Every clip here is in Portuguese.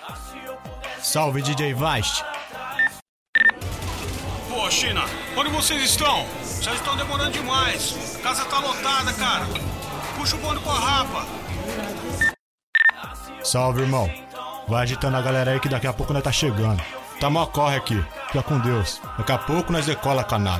Salve, DJ Vast. Pô, China, onde vocês estão? Já estão demorando demais. A casa tá lotada, cara. Puxa o bonde com a rapa. Salve, irmão. Vai agitando a galera aí que daqui a pouco nós tá chegando. Tá mó corre aqui. Fica com Deus. Daqui a pouco nós decola a canada.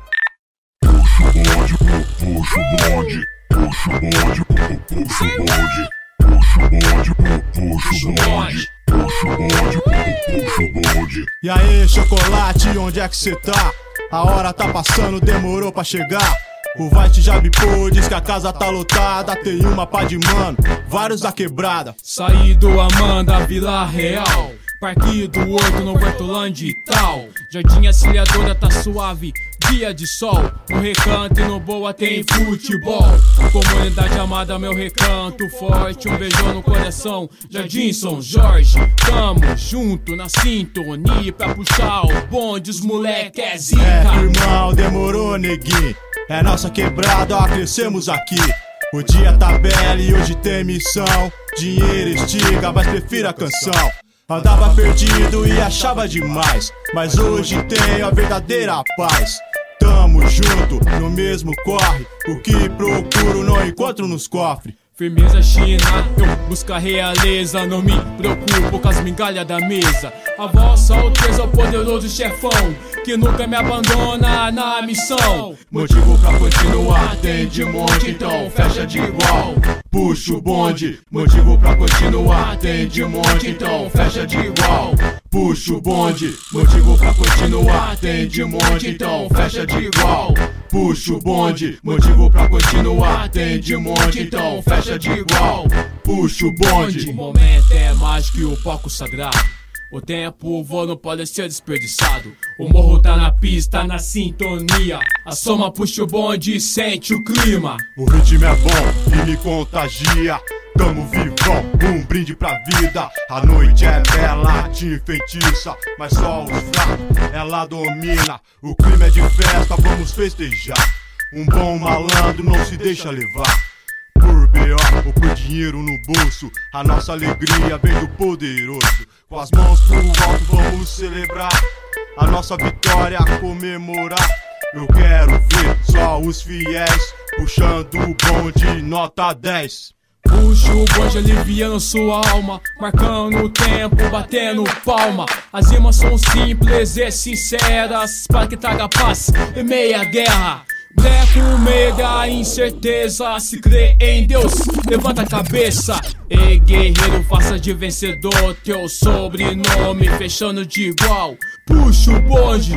Puxa o bonde, puxa o bonde. Puxa o bonde, puxa o bonde. Puxa o bonde, puxa o bonde. Puxa o bonde, puxa o bonde. E aí, chocolate, onde é que cê tá? A hora tá passando, demorou pra chegar. O Vast já bipou, diz que a casa tá lotada. Tem uma pá de mano, vários da quebrada. Saí do Amanda, Vila Real, Parque do Horto, no Hortolândia e tal. Jardim Auxiliadora tá suave, dia de sol. No Recanto e no Boa tem futebol. Comunidade amada, meu recanto forte. Um beijão no coração, Jardim São Jorge. Tamo junto na sintonia pra puxar o bonde, os moleque é zica. Irmão, demorou, neguinho. É nossa quebrada, ó, crescemos aqui. O dia tá belo e hoje tem missão. Dinheiro estiga, mas prefiro a canção. Andava perdido e achava demais, mas hoje tenho a verdadeira paz. Tamo junto, no mesmo corre. O que procuro não encontro nos cofres. Firmeza China, eu busco a realeza. Não me preocupo com as migalhas da mesa. A vossa alteza é o poderoso chefão que nunca me abandona na missão. Motivo pra continuar, tem de monte, então fecha de igual. Puxa o bonde, motivo pra continuar, tem de monte, então fecha de igual. Puxa o bonde, motivo pra continuar, tem de monte, então fecha de igual. Puxa o bonde, motivo pra continuar, tem de monte, então fecha de igual. Puxa o bonde. O momento é mágico e o palco sagrado. O tempo voa, não pode ser desperdiçado. O morro tá na pista, na sintonia. A soma puxa o bonde e sente o clima. O ritmo é bom e me contagia. Tamo vivão, um brinde pra vida. A noite é bela, te enfeitiça, mas só os fracos ela domina. O clima é de festa, vamos festejar. Um bom malandro não se deixa levar por B.O. ou por dinheiro no bolso. A nossa alegria vem do poderoso. Com as mãos pro alto vamos celebrar a nossa vitória, comemorar. Eu quero ver só os fiéis puxando o bonde nota 10. Puxa o bonde aliviando sua alma, marcando o tempo, batendo palma. As rimas são simples e sinceras para que traga paz em meia guerra. Bleco no meio da incerteza, se crê em Deus, levanta a cabeça. Ei guerreiro, faça de vencedor teu sobrenome, fechando de igual. Puxa o bonde.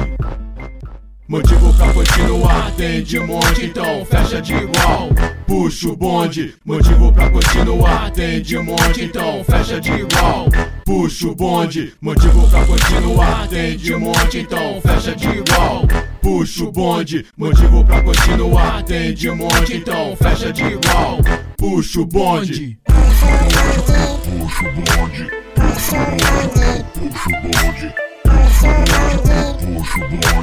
Motivo pra continuar, tem de monte, então fecha de igual. Puxa o bonde, motivo pra continuar, tem de monte, então fecha de igual. Puxa o bonde, motivo pra continuar, tem de monte, então fecha de igual. Puxa o bonde, motivo pra continuar, tem de monte, então fecha de igual. Puxa o bonde. Puxa o bonde, puxa o bonde, puxa o bonde, puxa o bonde, puxa o bonde.